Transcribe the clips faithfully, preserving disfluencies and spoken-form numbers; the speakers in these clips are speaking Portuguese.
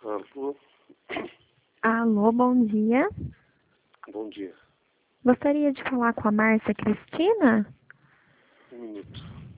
Alô? Alô, bom dia. Bom dia. Gostaria de falar com a Márcia Cristina? Um minuto.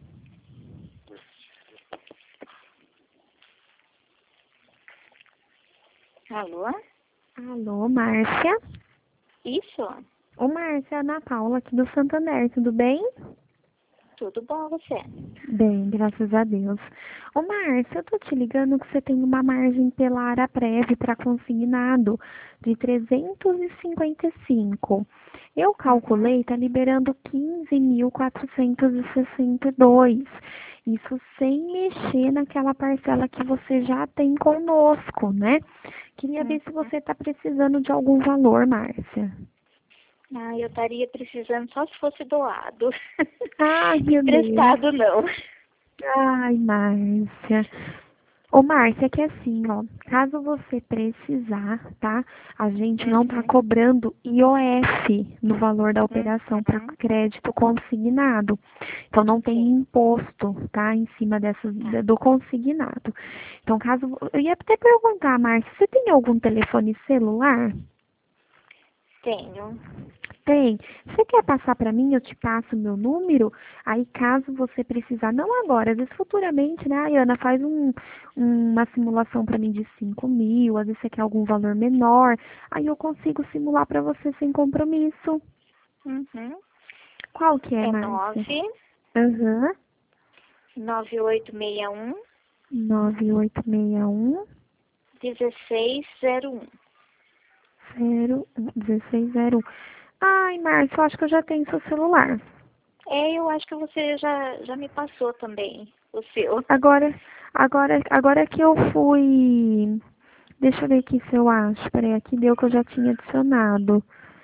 Alô? Alô, Márcia? Isso? Ô, Márcia, é a Ana Paula aqui do Santander, tudo bem? Tudo bom, você? Bem, graças a Deus. Ô, Márcia, eu tô te ligando que você tem uma margem pela Araprev para consignado de trezentos e cinquenta e cinco. Eu calculei, tá liberando quinze mil quatrocentos e sessenta e dois. Isso sem mexer naquela parcela que você já tem conosco, né? Queria ver se você tá precisando de algum valor, Márcia. Ah, eu estaria precisando só se fosse doado. Ai, meu Deus. Emprestado, não. Ai, Márcia. Ô, Márcia, é que assim, ó, caso você precisar, tá? A gente não tá Uhum. cobrando I O F no valor da operação para Uhum. crédito consignado. Então, não tem Sim. imposto, tá? Em cima dessas, Tá. do consignado. Então, caso... Eu ia até perguntar, Márcia, você tem algum telefone celular? Tenho. Tem. Você quer passar para mim? Eu te passo o meu número. Aí, caso você precisar, não agora, às vezes futuramente, né? Ai, Ana, faz um, uma simulação para mim de cinco mil. Às vezes você quer algum valor menor. Aí eu consigo simular para você sem compromisso. Uhum. Qual que é, É Márcia? nove Aham. nove oito seis um nove oito seis um dezesseis zero um. zero dezesseis zero um. Ai, Márcia, eu acho que eu já tenho seu celular. É, eu acho que você já, já me passou também o seu. Agora, agora, agora que eu fui... Deixa eu ver aqui se eu acho. Peraí, aqui deu que eu já tinha adicionado.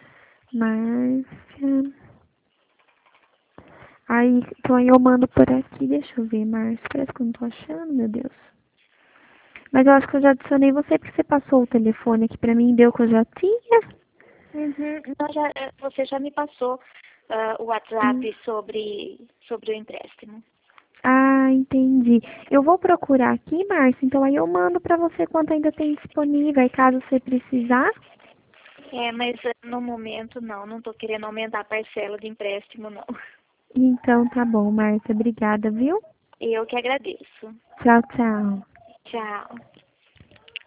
Márcia. Aí, então aí eu mando por aqui. Deixa eu ver, Márcia. Parece que eu não tô achando, meu Deus. Mas eu acho que eu já adicionei você porque você passou o telefone aqui pra mim. Deu que eu já tinha. Uhum. Não, já, você já me passou ah, o Hum. WhatsApp sobre, sobre o empréstimo. Ah, entendi. Eu vou procurar aqui, Márcia. Então aí eu mando pra você quanto ainda tem disponível. Aí caso você precisar. É, mas eh, no momento não, não tô querendo aumentar a parcela de empréstimo, não. Então tá bom, Márcia. Obrigada, viu? Eu que agradeço. Tchau, tchau. Tchau.